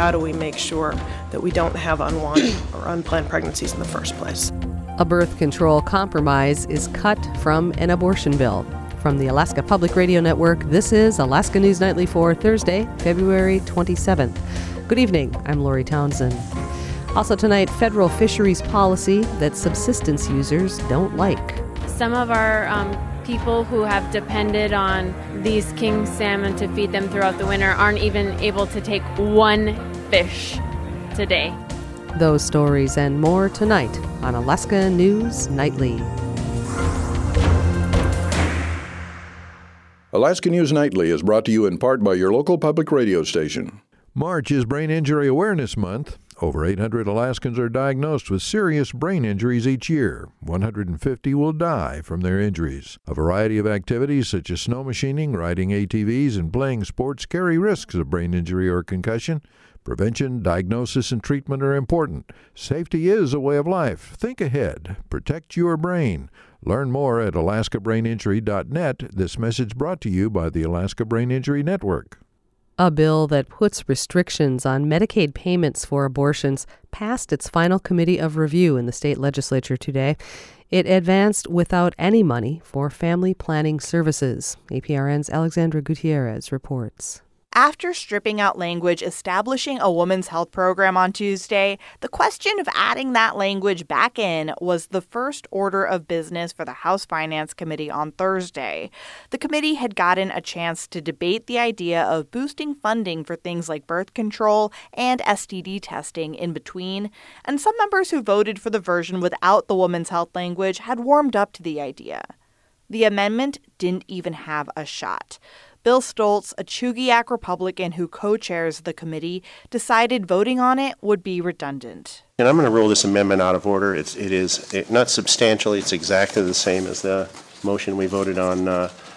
how do we make sure that we don't have unwanted or unplanned pregnancies in the first place. A birth control compromise is cut from an abortion bill. From the Alaska Public Radio Network, this is Alaska News Nightly for Thursday, February 27th. Good evening, I'm Lori Townsend. Also tonight, federal fisheries policy that subsistence users don't like. Some of our people who have depended on these king salmon to feed them throughout the winter aren't even able to take one fish today. Those stories and more tonight on Alaska News Nightly. Alaska News Nightly is brought to you in part by your local public radio station. March is Brain Injury Awareness Month. Over 800 Alaskans are diagnosed with serious brain injuries each year. 150 will die from their injuries. A variety of activities such as snow machining, riding ATVs, and playing sports carry risks of brain injury or concussion. Prevention, diagnosis, and treatment are important. Safety is a way of life. Think ahead. Protect your brain. Learn more at alaskabraininjury.net. This message brought to you by the Alaska Brain Injury Network. A bill that puts restrictions on Medicaid payments for abortions passed its final committee of review in the state legislature today. It advanced without any money for family planning services. APRN's Alexandra Gutierrez reports. After stripping out language establishing a women's health program on Tuesday, the question of adding that language back in was the first order of business for the House Finance Committee on Thursday. The committee had gotten a chance to debate the idea of boosting funding for things like birth control and STD testing in between, and some members who voted for the version without the women's health language had warmed up to the idea. The amendment didn't even have a shot. Bill Stoltz, a Chugiak Republican who co-chairs the committee, decided voting on it would be redundant. And I'm going to rule this amendment out of order. It is not substantially. It's exactly the same as the motion we voted on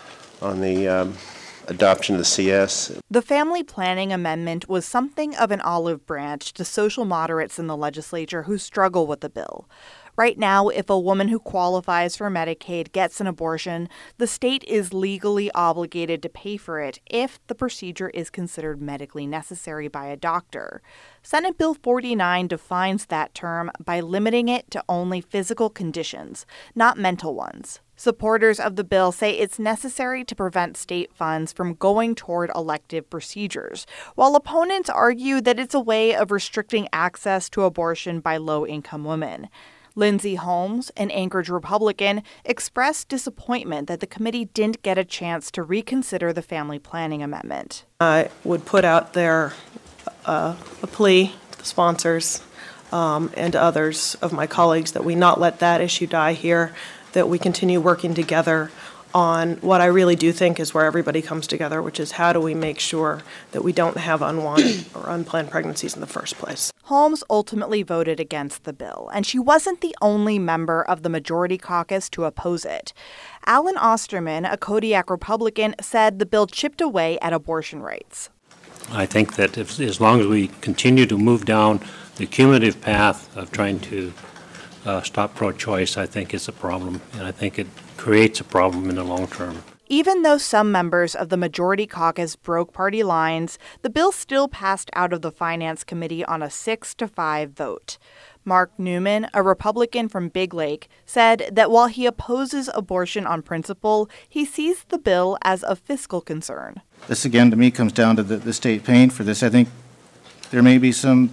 the adoption of the CS. The family planning amendment was something of an olive branch to social moderates in the legislature who struggle with the bill. Right now, if a woman who qualifies for Medicaid gets an abortion, the state is legally obligated to pay for it if the procedure is considered medically necessary by a doctor. Senate Bill 49 defines that term by limiting it to only physical conditions, not mental ones. Supporters of the bill say it's necessary to prevent state funds from going toward elective procedures, while opponents argue that it's a way of restricting access to abortion by low-income women. Lindsay Holmes, an Anchorage Republican, expressed disappointment that the committee didn't get a chance to reconsider the family planning amendment. I would put out there a plea to the sponsors and others of my colleagues that we not let that issue die here, that we continue working together on what I really do think is where everybody comes together, which is how do we make sure that we don't have unwanted or unplanned pregnancies in the first place. Holmes ultimately voted against the bill, and she wasn't the only member of the majority caucus to oppose it. Alan Osterman, a Kodiak Republican, said the bill chipped away at abortion rights. I think that as long as we continue to move down the cumulative path of trying to stop pro-choice, I think it's a problem, and I think it creates a problem in the long term. Even though some members of the majority caucus broke party lines, the bill still passed out of the Finance Committee on a 6-5 vote. Mark Newman, a Republican from Big Lake, said that while he opposes abortion on principle, he sees the bill as a fiscal concern. This, again, to me, comes down to the state paying for this. I think there may be some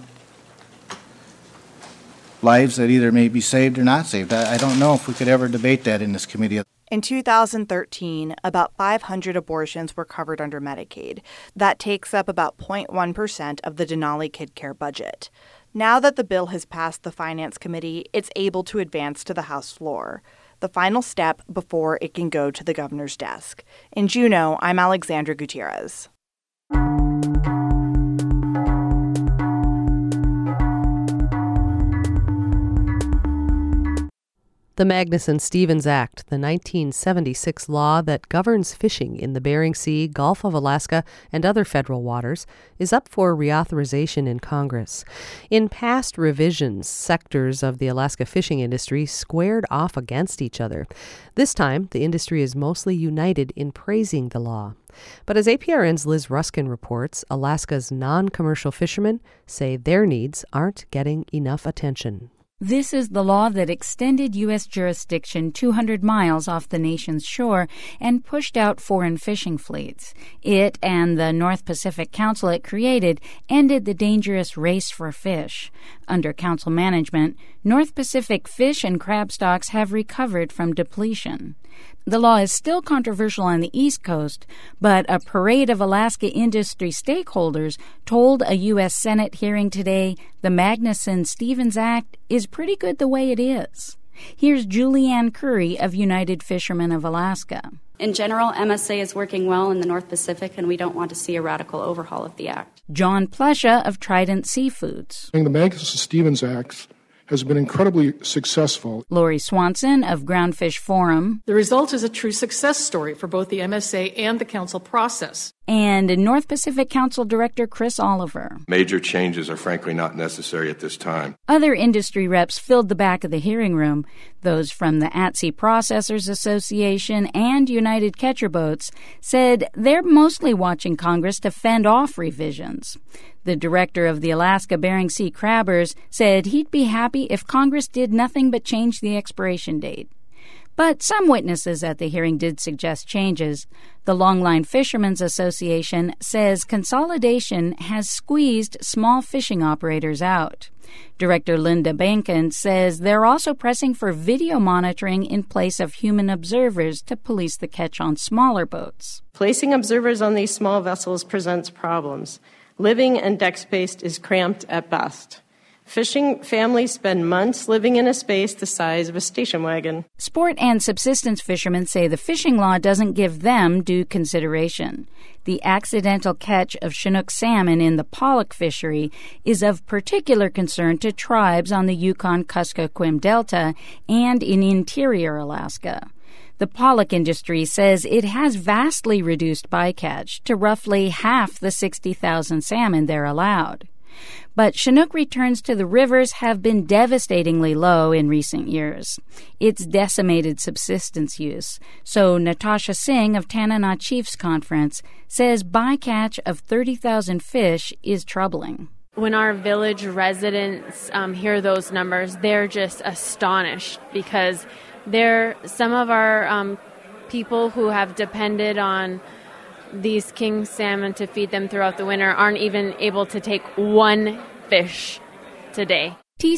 lives that either may be saved or not saved. I don't know if we could ever debate that in this committee. In 2013, about 500 abortions were covered under Medicaid. That takes up about 0.1% of the Denali Kid Care budget. Now that the bill has passed the Finance Committee, it's able to advance to the House floor, the final step before it can go to the governor's desk. In Juneau, I'm Alexandra Gutierrez. The Magnuson-Stevens Act, the 1976 law that governs fishing in the Bering Sea, Gulf of Alaska, and other federal waters, is up for reauthorization in Congress. In past revisions, sectors of the Alaska fishing industry squared off against each other. This time, the industry is mostly united in praising the law. But as APRN's Liz Ruskin reports, Alaska's non-commercial fishermen say their needs aren't getting enough attention. This is the law that extended U.S. jurisdiction 200 miles off the nation's shore and pushed out foreign fishing fleets. It and the North Pacific Council it created ended the dangerous race for fish. Under council management, North Pacific fish and crab stocks have recovered from depletion. The law is still controversial on the East Coast, but a parade of Alaska industry stakeholders told a U.S. Senate hearing today the Magnuson-Stevens Act is pretty good the way it is. Here's Julianne Curry of United Fishermen of Alaska. In general, MSA is working well in the North Pacific, and we don't want to see a radical overhaul of the Act. John Plesha of Trident Seafoods. The Magnuson-Stevens Act has been incredibly successful. Lori Swanson of Groundfish Forum. The result is a true success story for both the MSA and the council process. And North Pacific Council Director Chris Oliver. Major changes are frankly not necessary at this time. Other industry reps filled the back of the hearing room. Those from the At-Sea Processors Association and United Catcher Boats said they're mostly watching Congress to fend off revisions. The director of the Alaska Bering Sea Crabbers said he'd be happy if Congress did nothing but change the expiration date. But some witnesses at the hearing did suggest changes. The Longline Fishermen's Association says consolidation has squeezed small fishing operators out. Director Linda Bankin says they're also pressing for video monitoring in place of human observers to police the catch on smaller boats. Placing observers on these small vessels presents problems. Living and deck space is cramped at best. Fishing families spend months living in a space the size of a station wagon. Sport and subsistence fishermen say the fishing law doesn't give them due consideration. The accidental catch of Chinook salmon in the pollock fishery is of particular concern to tribes on the Yukon-Kuskokwim Delta and in interior Alaska. The pollock industry says it has vastly reduced bycatch to roughly half the 60,000 salmon they're allowed. But Chinook returns to the rivers have been devastatingly low in recent years. It's decimated subsistence use. So Natasha Singh of Tanana Chiefs Conference says bycatch of 30,000 fish is troubling. When our village residents hear those numbers, they're just astonished because some of our people who have depended on these king salmon to feed them throughout the winter aren't even able to take one fish today.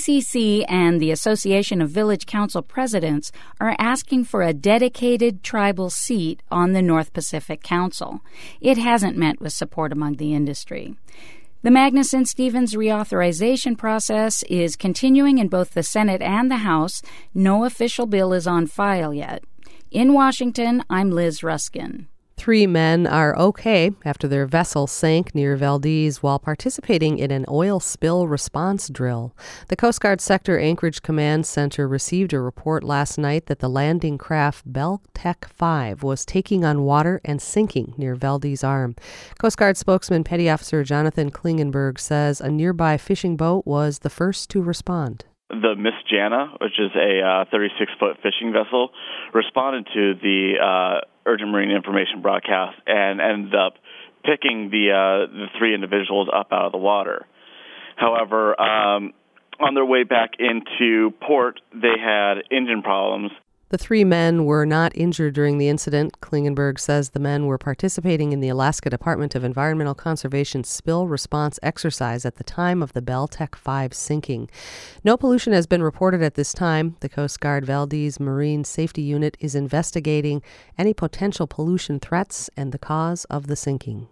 TCC and the Association of Village Council Presidents are asking for a dedicated tribal seat on the North Pacific Council. It hasn't met with support among the industry. The Magnuson-Stevens reauthorization process is continuing in both the Senate and the House. No official bill is on file yet. In Washington, I'm Liz Ruskin. 3 men are okay after their vessel sank near Valdez while participating in an oil spill response drill. The Coast Guard Sector Anchorage Command Center received a report last night that the landing craft Beltec 5 was taking on water and sinking near Valdez Arm. Coast Guard spokesman Petty Officer Jonathan Klingenberg says a nearby fishing boat was the first to respond. The Miss Jana, which is a 36-foot fishing vessel, responded to the urgent marine information broadcast and ended up picking the 3 individuals up out of the water. However, on their way back into port, they had engine problems. The 3 men were not injured during the incident. Klingenberg says the men were participating in the Alaska Department of Environmental Conservation spill response exercise at the time of the Beltec 5 sinking. No pollution has been reported at this time. The Coast Guard Valdez Marine Safety Unit is investigating any potential pollution threats and the cause of the sinking.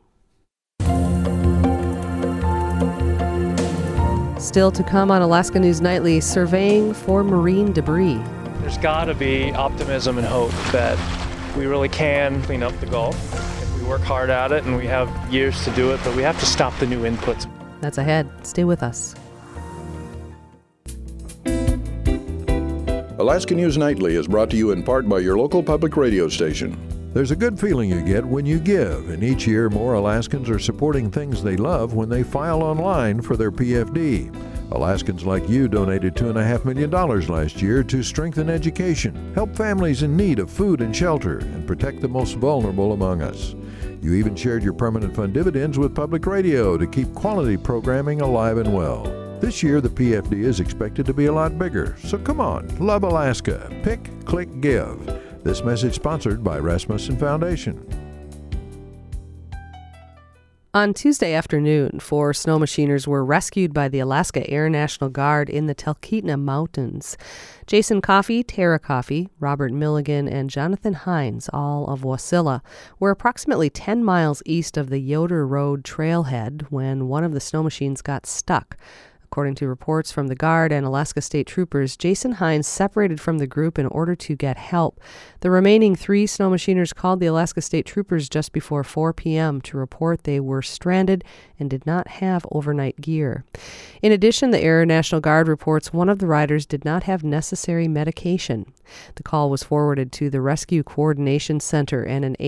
Still to come on Alaska News Nightly, surveying for marine debris. There's got to be optimism and hope that we really can clean up the Gulf. If we work hard at it, and we have years to do it, but we have to stop the new inputs. That's ahead. Stay with us. Alaska News Nightly is brought to you in part by your local public radio station. There's a good feeling you get when you give, and each year more Alaskans are supporting things they love when they file online for their PFD. Alaskans like you donated $2.5 million last year to strengthen education, help families in need of food and shelter, and protect the most vulnerable among us. You even shared your permanent fund dividends with public radio to keep quality programming alive and well. This year, the PFD is expected to be a lot bigger, so come on, love Alaska. Pick, click, give. This message sponsored by Rasmussen Foundation. On Tuesday afternoon, 4 snow machiners were rescued by the Alaska Air National Guard in the Talkeetna Mountains. Jason Coffey, Tara Coffey, Robert Milligan, and Jonathan Hines, all of Wasilla, were approximately 10 miles east of the Yoder Road trailhead when one of the snow machines got stuck. According to reports from the Guard and Alaska State Troopers, Jason Hines separated from the group in order to get help. The remaining 3 snow machiners called the Alaska State Troopers just before 4 p.m. to report they were stranded and did not have overnight gear. In addition, the Air National Guard reports one of the riders did not have necessary medication. The call was forwarded to the Rescue Coordination Center, and an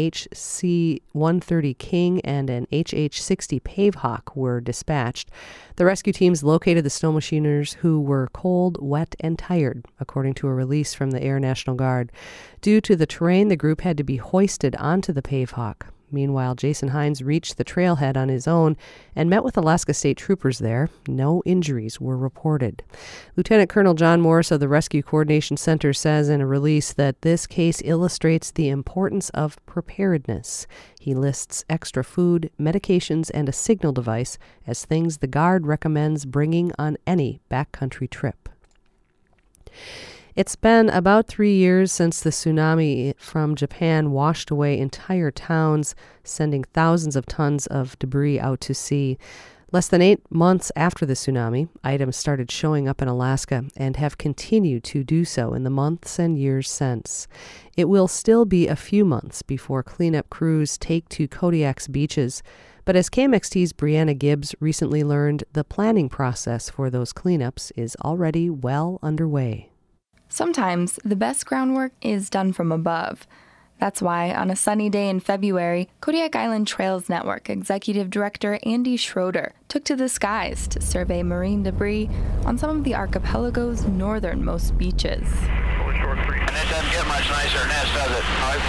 HC-130 King and an HH-60 Pavehawk were dispatched. The rescue teams located the snow machiners who were cold, wet, and tired, according to a release from the Air National Guard. Due to the terrain, the group had to be hoisted onto the Pavehawk. Meanwhile, Jason Hines reached the trailhead on his own and met with Alaska State Troopers there. No injuries were reported. Lieutenant Colonel John Morris of the Rescue Coordination Center says in a release that this case illustrates the importance of preparedness. He lists extra food, medications, and a signal device as things the Guard recommends bringing on any backcountry trip. It's been about 3 years since the tsunami from Japan washed away entire towns, sending thousands of tons of debris out to sea. Less than 8 months after the tsunami, items started showing up in Alaska and have continued to do so in the months and years since. It will still be a few months before cleanup crews take to Kodiak's beaches, but as KMXT's Brianna Gibbs recently learned, the planning process for those cleanups is already well underway. Sometimes the best groundwork is done from above. That's why, on a sunny day in February, Kodiak Island Trails Network Executive Director Andy Schroeder took to the skies to survey marine debris on some of the archipelago's northernmost beaches. And this doesn't get much nicer than this, does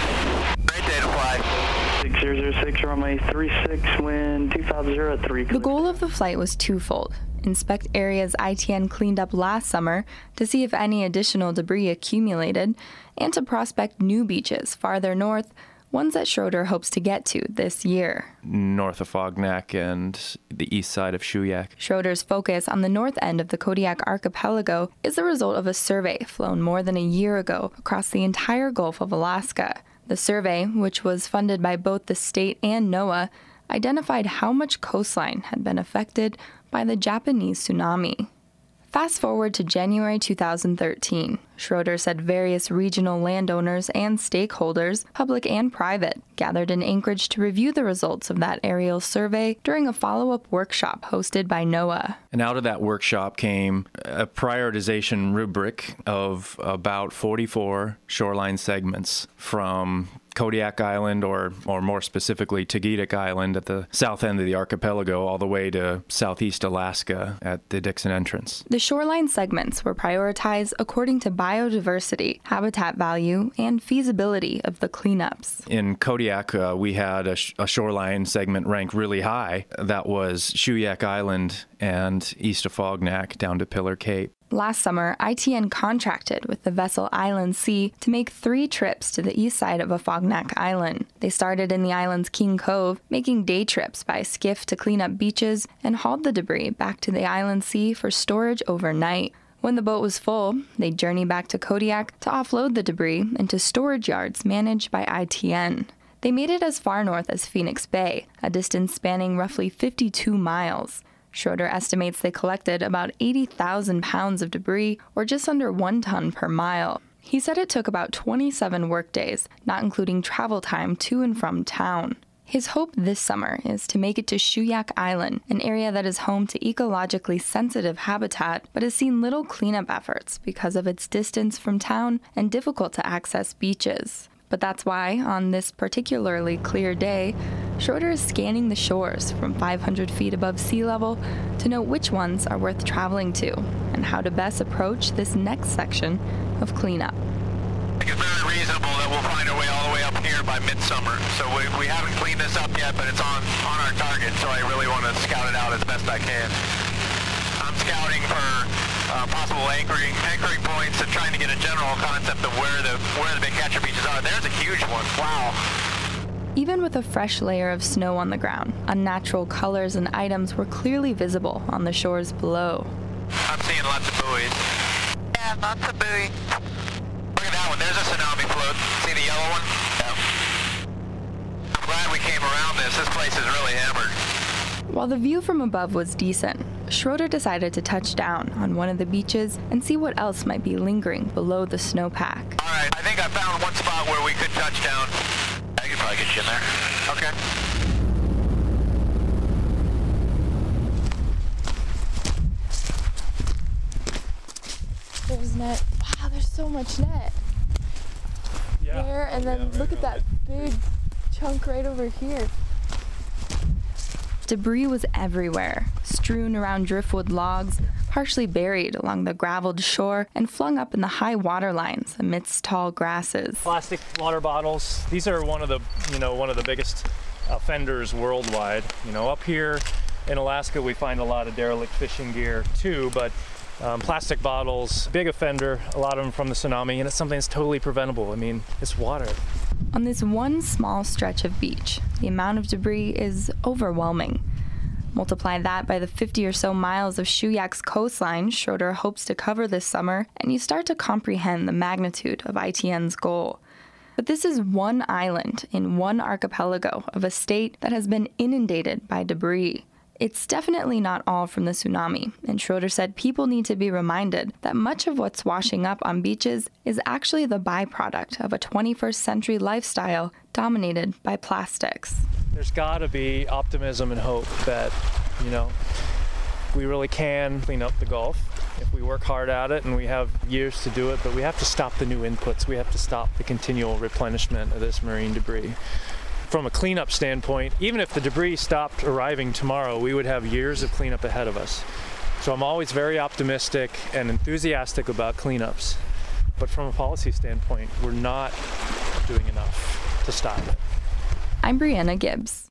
it? Great day to fly. 6006, runway 36, wind 250 at 3. The goal of the flight was twofold. Inspect areas ITN cleaned up last summer to see if any additional debris accumulated, and to prospect new beaches farther north, ones that Schroeder hopes to get to this year. North of Fognak and the east side of Shuyak. Schroeder's focus on the north end of the Kodiak archipelago is the result of a survey flown more than a year ago across the entire Gulf of Alaska. The survey, which was funded by both the state and NOAA, identified how much coastline had been affected by the Japanese tsunami. Fast forward to January 2013. Schroeder said various regional landowners and stakeholders, public and private, gathered in Anchorage to review the results of that aerial survey during a follow-up workshop hosted by NOAA. And out of that workshop came a prioritization rubric of about 44 shoreline segments from Kodiak Island, or more specifically, Tagetik Island at the south end of the archipelago, all the way to southeast Alaska at the Dixon Entrance. The shoreline segments were prioritized according to biodiversity, habitat value, and feasibility of the cleanups. In Kodiak, we had a shoreline segment ranked really high. That was Shuyak Island and east of Fognak down to Pillar Cape. Last summer, ITN contracted with the vessel Island Sea to make 3 trips to the east side of Afognak Island. They started in the island's King Cove, making day trips by skiff to clean up beaches, and hauled the debris back to the Island Sea for storage overnight. When the boat was full, they'd journey back to Kodiak to offload the debris into storage yards managed by ITN. They made it as far north as Phoenix Bay, a distance spanning roughly 52 miles. Schroeder estimates they collected about 80,000 pounds of debris, or just under 1 ton per mile. He said it took about 27 workdays, not including travel time to and from town. His hope this summer is to make it to Shuyak Island, an area that is home to ecologically sensitive habitat but has seen little cleanup efforts because of its distance from town and difficult to access beaches. But that's why, on this particularly clear day, Schroeder is scanning the shores from 500 feet above sea level to know which ones are worth traveling to and how to best approach this next section of cleanup. It's very reasonable that we'll find our way all the way up here by midsummer. So we haven't cleaned this up yet, but it's on our target, so I really want to scout it out as best I can. I'm scouting for possible anchoring points and trying to get a general concept of where the big catcher beaches are. There's a huge one. Wow. Even with a fresh layer of snow on the ground, unnatural colors and items were clearly visible on the shores below. I'm seeing lots of buoys. Yeah, lots of buoys. Look at that one. There's a tsunami float. See the yellow one? Yeah. I'm glad we came around this. This place is really hammered. While the view from above was decent, Schroeder decided to touch down on one of the beaches and see what else might be lingering below the snowpack. All right, I think I found one spot where we could touch down. I could probably get you in there. Okay. There's net. Wow, there's so much net. Yeah. There, and then look at that big chunk right over here. Debris was everywhere, strewn around driftwood logs, partially buried along the graveled shore, and flung up in the high water lines amidst tall grasses. Plastic water bottles. These are one of the biggest offenders worldwide. Up here in Alaska, we find a lot of derelict fishing gear too, but plastic bottles, big offender, a lot of them from the tsunami, and it's something that's totally preventable. I mean, it's water. On this one small stretch of beach, the amount of debris is overwhelming. Multiply that by the 50 or so miles of Shuyak's coastline Schroeder hopes to cover this summer, and you start to comprehend the magnitude of ITN's goal. But this is one island in one archipelago of a state that has been inundated by debris. It's definitely not all from the tsunami, and Schroeder said people need to be reminded that much of what's washing up on beaches is actually the byproduct of a 21st century lifestyle dominated by plastics. There's got to be optimism and hope that, we really can clean up the Gulf if we work hard at it, and we have years to do it, but we have to stop the new inputs. We have to stop the continual replenishment of this marine debris. From a cleanup standpoint, even if the debris stopped arriving tomorrow, we would have years of cleanup ahead of us. So I'm always very optimistic and enthusiastic about cleanups. But from a policy standpoint, we're not doing enough to stop it. I'm Brianna Gibbs.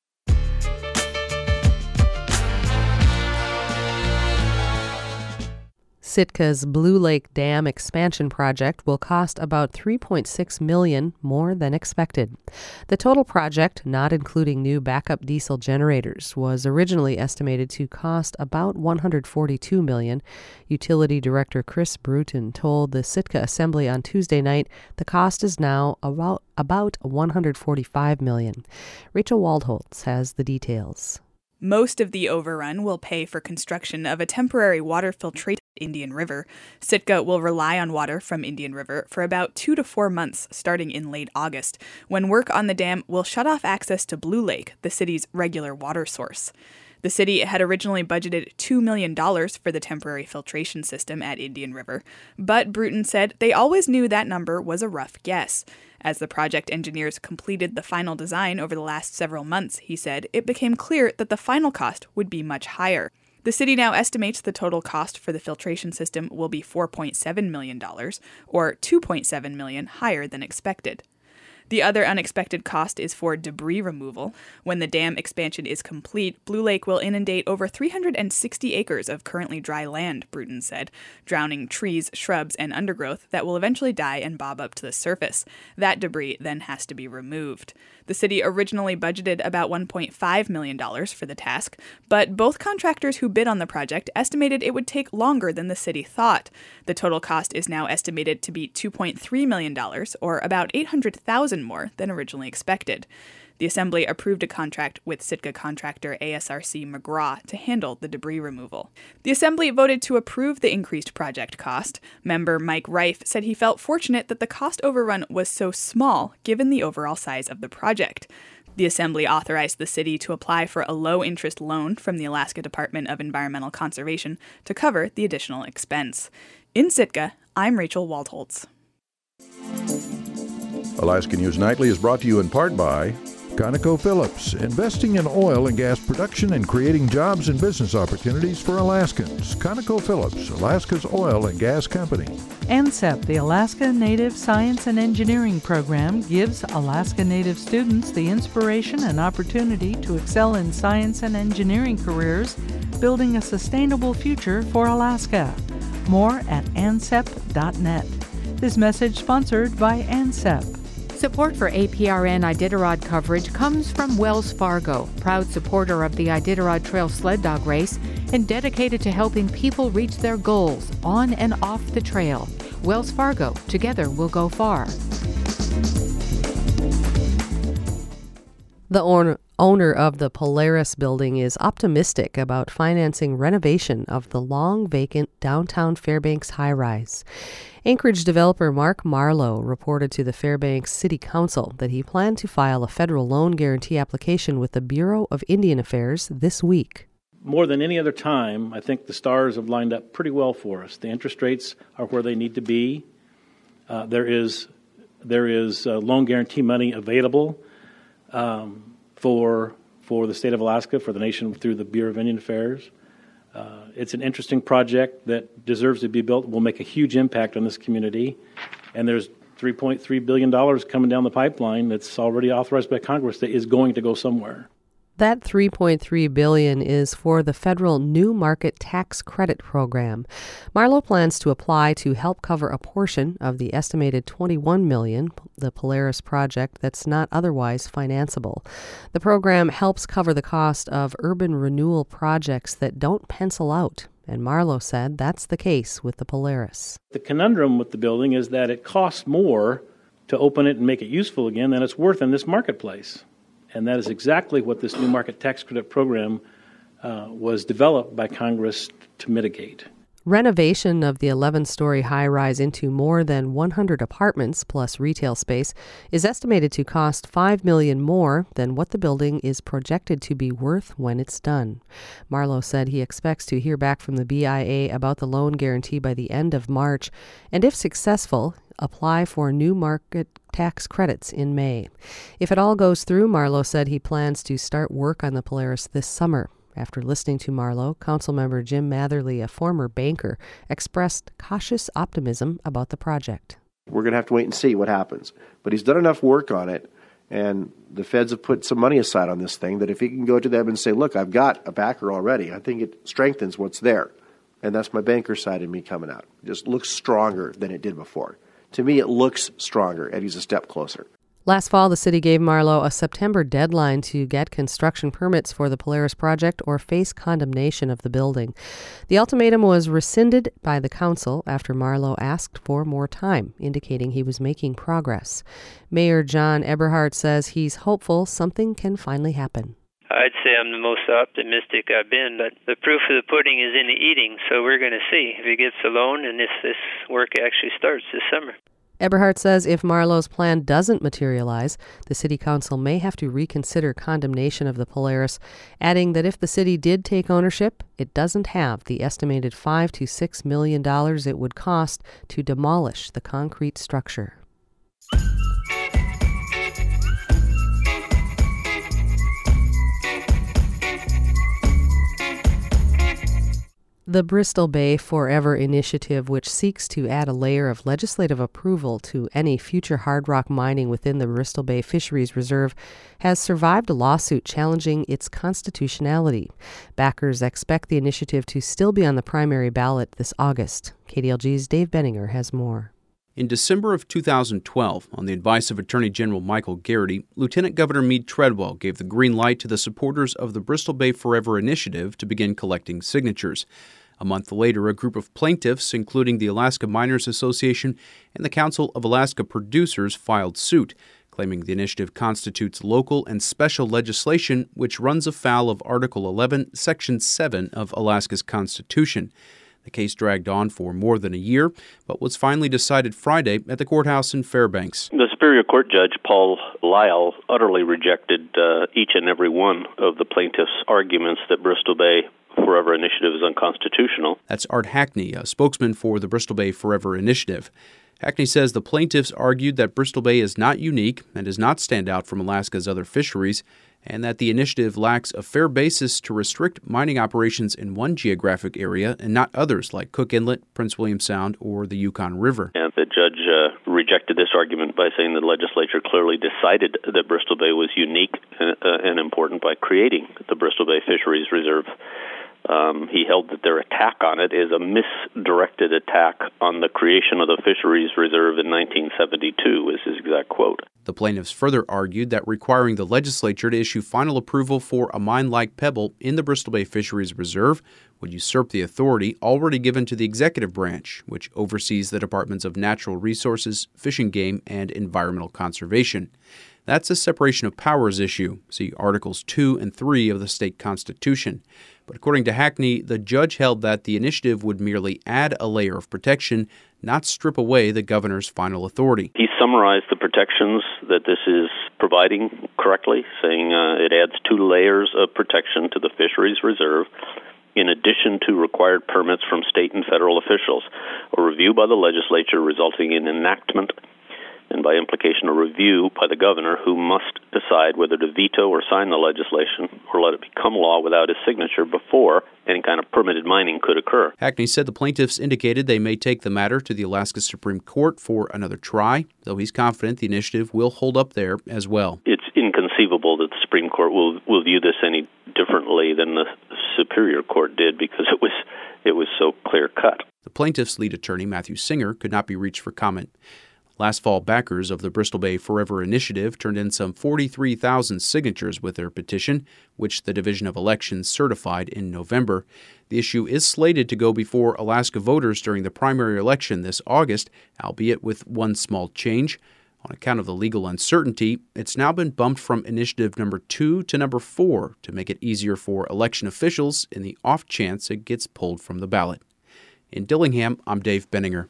Sitka's Blue Lake Dam expansion project will cost about $3.6 million more than expected. The total project, not including new backup diesel generators, was originally estimated to cost about $142 million. Utility Director Chris Bruton told the Sitka Assembly on Tuesday night the cost is now about $145 million. Rachel Waldholtz has the details. Most of the overrun will pay for construction of a temporary water filtration at Indian River. Sitka will rely on water from Indian River for about 2 to 4 months, starting in late August, when work on the dam will shut off access to Blue Lake, the city's regular water source. The city had originally budgeted $2 million for the temporary filtration system at Indian River, but Bruton said they always knew that number was a rough guess. As the project engineers completed the final design over the last several months, he said, it became clear that the final cost would be much higher. The city now estimates the total cost for the filtration system will be $4.7 million, or $2.7 million higher than expected. The other unexpected cost is for debris removal. When the dam expansion is complete, Blue Lake will inundate over 360 acres of currently dry land, Bruton said, drowning trees, shrubs, and undergrowth that will eventually die and bob up to the surface. That debris then has to be removed. The city originally budgeted about $1.5 million for the task, but both contractors who bid on the project estimated it would take longer than the city thought. The total cost is now estimated to be $2.3 million, or about $800,000 more than originally expected. The Assembly approved a contract with Sitka contractor ASRC McGraw to handle the debris removal. The Assembly voted to approve the increased project cost. Member Mike Reif said he felt fortunate that the cost overrun was so small given the overall size of the project. The Assembly authorized the city to apply for a low-interest loan from the Alaska Department of Environmental Conservation to cover the additional expense. In Sitka, I'm Rachel Waldholtz. Alaska News Nightly is brought to you in part by ConocoPhillips, investing in oil and gas production and creating jobs and business opportunities for Alaskans. ConocoPhillips, Alaska's oil and gas company. ANSEP, the Alaska Native Science and Engineering Program, gives Alaska Native students the inspiration and opportunity to excel in science and engineering careers, building a sustainable future for Alaska. More at ansep.net. This message sponsored by ANSEP. Support for APRN Iditarod coverage comes from Wells Fargo, proud supporter of the Iditarod Trail Sled Dog Race and dedicated to helping people reach their goals on and off the trail. Wells Fargo, together we'll go far. The owner of the Polaris building is optimistic about financing renovation of the long-vacant downtown Fairbanks high-rise. Anchorage developer Mark Marlowe reported to the Fairbanks City Council that he planned to file a federal loan guarantee application with the Bureau of Indian Affairs this week. More than any other time, I think the stars have lined up pretty well for us. The interest rates are where they need to be. There is loan guarantee money available for the state of Alaska, for the nation through the Bureau of Indian Affairs. It's an interesting project that deserves to be built, will make a huge impact on this community. And there's $3.3 billion coming down the pipeline that's already authorized by Congress that is going to go somewhere. That $3.3 billion is for the federal New Market Tax Credit Program. Marlowe plans to apply to help cover a portion of the estimated $21 million, the Polaris project, that's not otherwise financeable. The program helps cover the cost of urban renewal projects that don't pencil out, and Marlowe said that's the case with the Polaris. The conundrum with the building is that it costs more to open it and make it useful again than it's worth in this marketplace. And that is exactly what this New Market Tax Credit Program was developed by Congress to mitigate. Renovation of the 11-story high-rise into more than 100 apartments plus retail space is estimated to cost $5 million more than what the building is projected to be worth when it's done. Marlowe said he expects to hear back from the BIA about the loan guarantee by the end of March, and if successful, apply for new market tax credits in May. If it all goes through, Marlowe said he plans to start work on the Polaris this summer. After listening to Marlowe, Councilmember Jim Matherly, a former banker, expressed cautious optimism about the project. We're going to have to wait and see what happens. But he's done enough work on it, and the feds have put some money aside on this thing, that if he can go to them and say, look, I've got a backer already, I think it strengthens what's there. And that's my banker side of me coming out. It just looks stronger than it did before. To me, it looks stronger, and he's a step closer. Last fall, the city gave Marlowe a September deadline to get construction permits for the Polaris project or face condemnation of the building. The ultimatum was rescinded by the council after Marlowe asked for more time, indicating he was making progress. Mayor John Eberhardt says he's hopeful something can finally happen. I'd say I'm the most optimistic I've been, but the proof of the pudding is in the eating, so we're going to see if he gets the loan and if this work actually starts this summer. Eberhardt says if Marlowe's plan doesn't materialize, the city council may have to reconsider condemnation of the Polaris, adding that if the city did take ownership, it doesn't have the estimated $5 to $6 million it would cost to demolish the concrete structure. The Bristol Bay Forever initiative, which seeks to add a layer of legislative approval to any future hard rock mining within the Bristol Bay Fisheries Reserve, has survived a lawsuit challenging its constitutionality. Backers expect the initiative to still be on the primary ballot this August. KDLG's Dave Benninger has more. In December of 2012, on the advice of Attorney General Michael Garrity, Lieutenant Governor Meade Treadwell gave the green light to the supporters of the Bristol Bay Forever initiative to begin collecting signatures. A month later, a group of plaintiffs, including the Alaska Miners Association and the Council of Alaska Producers, filed suit, claiming the initiative constitutes local and special legislation which runs afoul of Article 11, Section 7 of Alaska's Constitution. The case dragged on for more than a year, but was finally decided Friday at the courthouse in Fairbanks. The Superior Court Judge, Paul Lyle, utterly rejected each and every one of the plaintiffs' arguments that Bristol Bay Forever Initiative is unconstitutional. That's Art Hackney, a spokesman for the Bristol Bay Forever Initiative. Hackney says the plaintiffs argued that Bristol Bay is not unique and does not stand out from Alaska's other fisheries, and that the initiative lacks a fair basis to restrict mining operations in one geographic area and not others like Cook Inlet, Prince William Sound, or the Yukon River. And the judge rejected this argument by saying the legislature clearly decided that Bristol Bay was unique and important by creating the Bristol Bay Fisheries Reserve. He held that their attack on it is a misdirected attack on the creation of the Fisheries Reserve in 1972, was his exact quote. The plaintiffs further argued that requiring the legislature to issue final approval for a mine like Pebble in the Bristol Bay Fisheries Reserve would usurp the authority already given to the executive branch, which oversees the Departments of Natural Resources, Fish and Game, and Environmental Conservation. That's a separation of powers issue. See Articles 2 and 3 of the state constitution. But according to Hackney, the judge held that the initiative would merely add a layer of protection, not strip away the governor's final authority. He summarized the protections that this is providing correctly, saying it adds 2 layers of protection to the Fisheries Reserve, in addition to required permits from state and federal officials, a review by the legislature resulting in enactment, and by implication a review by the governor, who must decide whether to veto or sign the legislation or let it become law without his signature before any kind of permitted mining could occur. Hackney said the plaintiffs indicated they may take the matter to the Alaska Supreme Court for another try, though he's confident the initiative will hold up there as well. It's inconceivable that the Supreme Court will view this any differently than the Superior Court did, because it was so clear-cut. The plaintiffs' lead attorney, Matthew Singer, could not be reached for comment. Last fall, backers of the Bristol Bay Forever Initiative turned in some 43,000 signatures with their petition, which the Division of Elections certified in November. The issue is slated to go before Alaska voters during the primary election this August, albeit with one small change. On account of the legal uncertainty, it's now been bumped from initiative number 2 to number 4 to make it easier for election officials in the off chance it gets pulled from the ballot. In Dillingham, I'm Dave Benninger.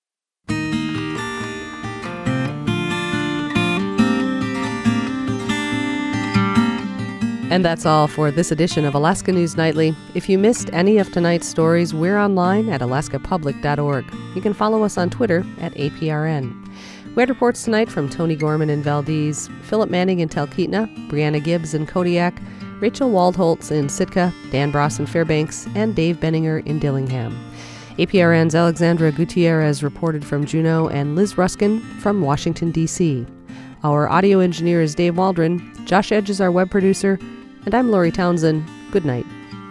And that's all for this edition of Alaska News Nightly. If you missed any of tonight's stories, we're online at alaskapublic.org. You can follow us on Twitter at APRN. We had reports tonight from Tony Gorman in Valdez, Philip Manning in Talkeetna, Brianna Gibbs in Kodiak, Rachel Waldholtz in Sitka, Dan Bross in Fairbanks, and Dave Benninger in Dillingham. APRN's Alexandra Gutierrez reported from Juneau and Liz Ruskin from Washington, D.C. Our audio engineer is Dave Waldron, Josh Edge is our web producer, and I'm Lori Townsend. Good night.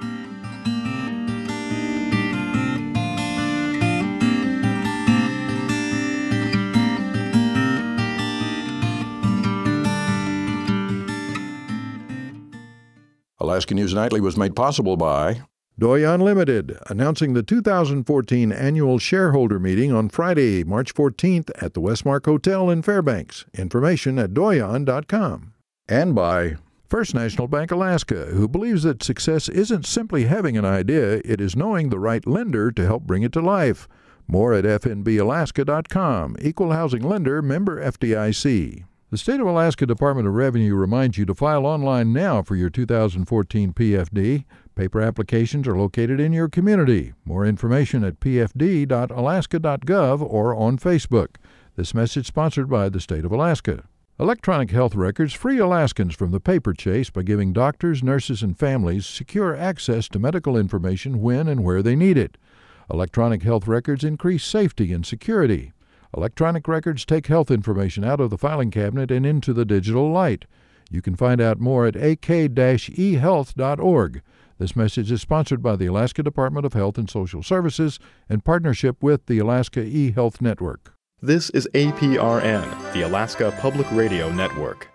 Alaska News Nightly was made possible by Doyon Limited, announcing the 2014 annual shareholder meeting on Friday, March 14th at the Westmark Hotel in Fairbanks. Information at doyon.com. And by First National Bank Alaska, who believes that success isn't simply having an idea, it is knowing the right lender to help bring it to life. More at fnbalaska.com. Equal housing lender, member FDIC. The State of Alaska Department of Revenue reminds you to file online now for your 2014 PFD. Paper applications are located in your community. More information at pfd.alaska.gov or on Facebook. This message sponsored by the State of Alaska. Electronic health records free Alaskans from the paper chase by giving doctors, nurses, and families secure access to medical information when and where they need it. Electronic health records increase safety and security. Electronic records take health information out of the filing cabinet and into the digital light. You can find out more at ak-ehealth.org. This message is sponsored by the Alaska Department of Health and Social Services in partnership with the Alaska eHealth Network. This is APRN, the Alaska Public Radio Network.